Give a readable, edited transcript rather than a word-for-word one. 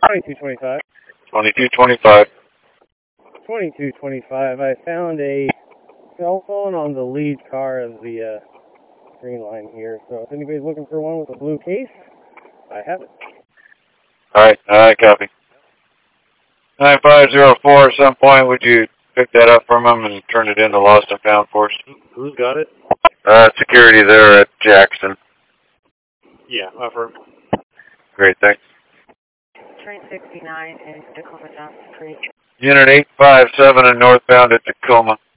2225. 2225. 2225. I found a cell phone on the lead car of the green line here. So if anybody's looking for one with a blue case, I have it. Alright, copy. 9504, at some point, would you pick that up from them and turn it into lost and found for us? Who's got it? Security there at Jackson. Yeah, offer. Great, thanks. Train 69 in Tacoma Johnson Creek. Unit 857 and northbound at Tacoma.